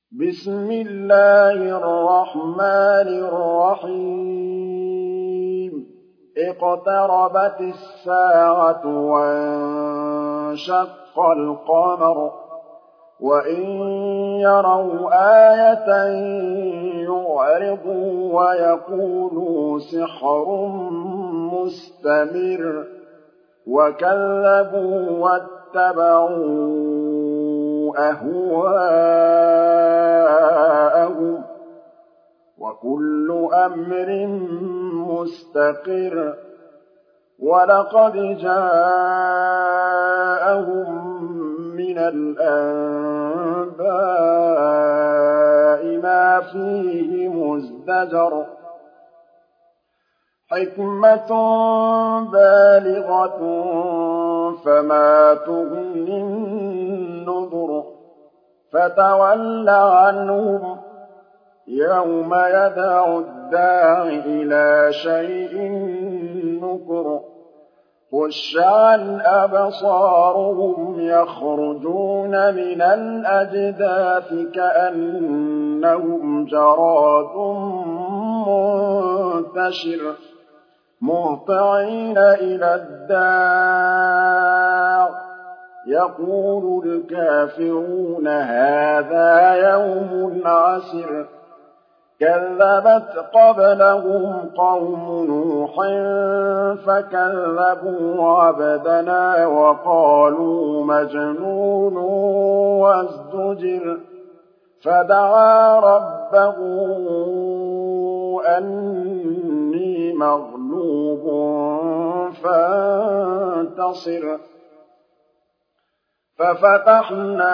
بسم الله الرحمن الرحيم اقتربت الساعة وانشق القمر وإن يروا آية يعرضوا ويقولوا سحر مستمر وكذبوا واتبعوا أهواءهم وكل أمر مستقر ولقد جاءهم من الأنباء ما فيه مزدجر حكمة بالغة فما تغني النذر فتول عنهم يوم يدعو الداع إلى شيء نكر خش عن أبصارهم يخرجون من الأجداث كأنهم جراد منتشر مهطعين إلى الداع يقول الكافرون هذا يوم عسر كذبت قبلهم قوم نوح فكذبوا عبدنا وقالوا مجنون وازدجر فدعا ربه أني مغلوب فانتصر ففتحنا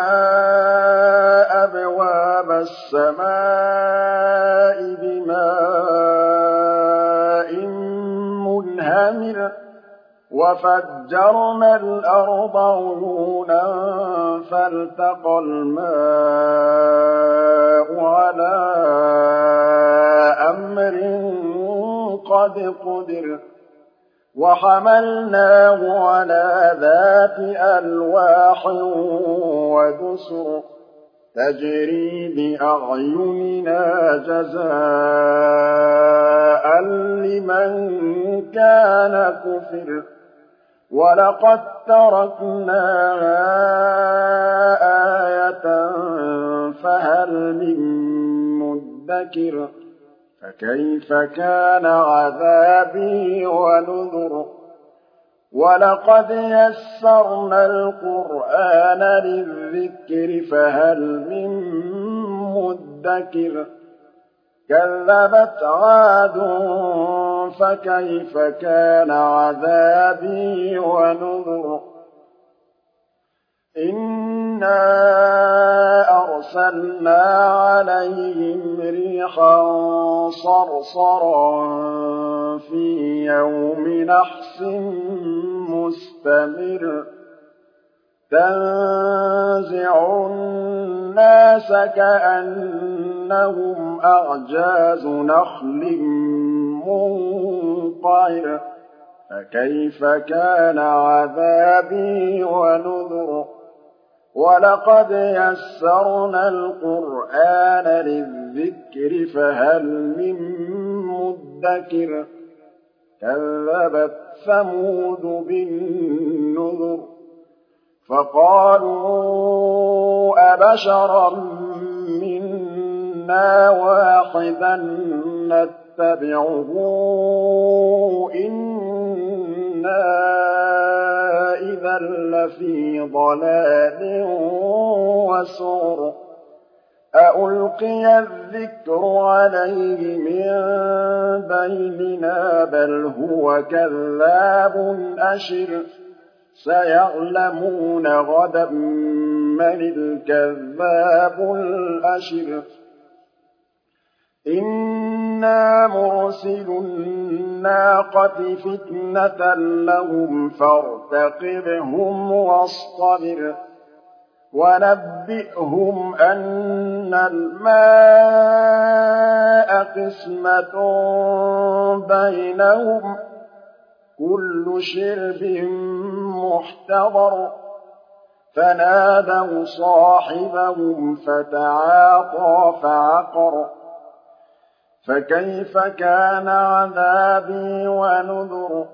أبواب السماء بماء منهمر وفجرنا الأرض عيونا فالتقى الماء على أمر قد قدر وحملناه على ذات ألواح ودسر تجري بأعيننا جزاء لمن كان كفر ولقد تركناها آية فهل من مدكر فكيف كان عذابي ونذر ولقد يسرنا القرآن للذكر فهل من مدكر كذبت عاد فكيف كان عذابي ونذر إنا أرسلنا عليهم ريحا صرصرا في يوم نحس مستمر تنزع الناس كأنهم أعجاز نخل منقعر فكيف كان عذابي ونذر ولقد يسرنا القرآن للذكر فهل من مدكر كذبت ثمود بالنذر فقالوا أبشرا منا واحدا نتبعه إنا إذا لفي ضلال وسعر أألقي الذكر عليه من بيننا بل هو كذاب أشر سيعلمون غدا من الكذاب الأشر إنا مرسل الناقة فتنة لهم فارتقبهم واصطبر ونبئهم أن الماء قسمة بينهم كل شرب محتضر فنادوا صاحبهم فتعاطى فعقر فكيف كان عذابي ونذر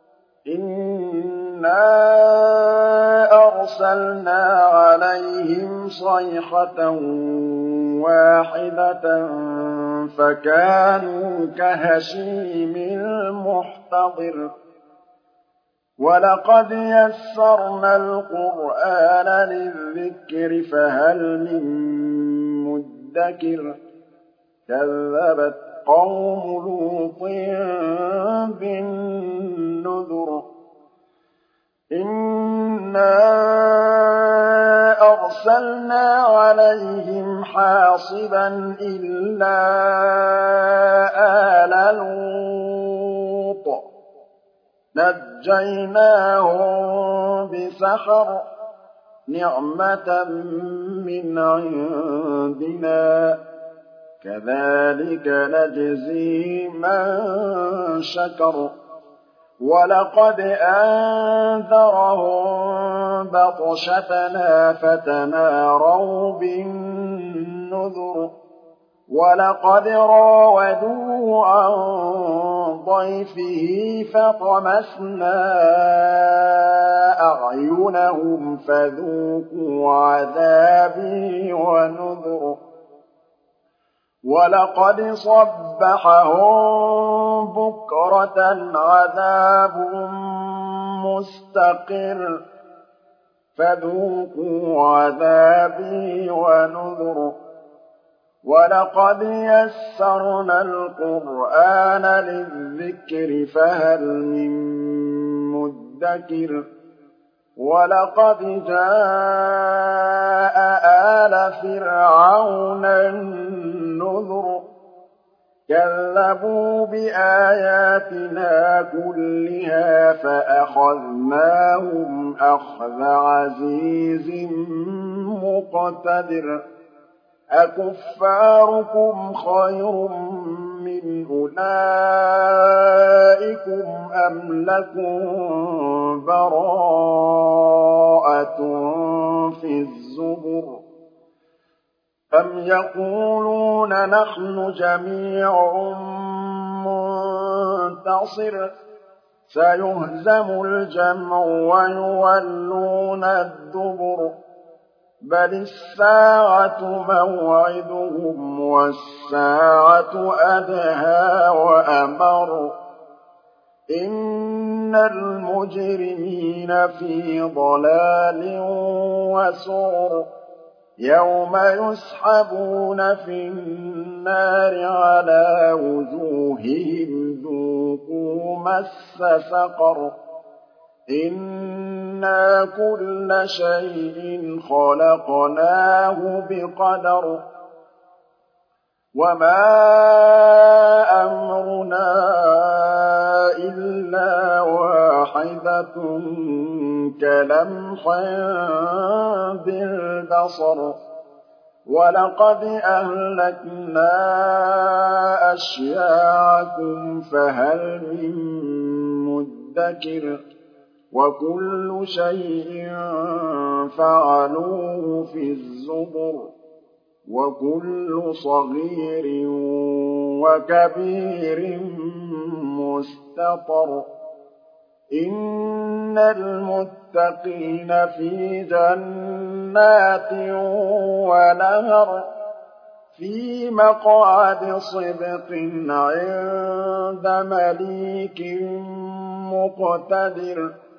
إنا أرسلنا عليهم صيحة واحدة فكانوا كهشيم المحتضر ولقد يسرنا القرآن للذكر فهل من مدكر كذبت قوم لوط بالنذر إنا أرسلنا عليهم حاصبا إلا آل لوط نجيناهم بسحر نعمة من عندنا كذلك نجزي من شكر ولقد أنذرهم بطشتنا فتماروا بالنذر ولقد راودوه عن ضيفه فطمسنا أعينهم فذوقوا عذابي ونذر ولقد صبحهم بكرة عذاب مستقر فذوقوا عذابي ونذر ولقد يسرنا القرآن للذكر فهل من مدكر ولقد جاء آل فرعون النذر كذبوا بآياتنا كلها فأخذناهم أخذ عزيز مقتدر أكفاركم خير من أولئكم أم لكم براءة في الزبر أم يقولون نحن جميع منتصر سيهزم الجمع ويولون الدبر بل الساعة موعدهم والساعة أدهى وأمر إن المجرمين في ضلال وسعر يوم يسحبون في النار على وجوههم ذوقوا مس سقر إنا كل شيء خلقناه بقدر وما أمرنا إلا واحدة كلمح بالبصر ولقد أهلكنا أشياعكم فهل من مدكر وكل شيء فعلوه في الزبر وكل صغير وكبير مستطر إن المتقين في جنات ونهر في مقعد صدق عند مليك مقتدر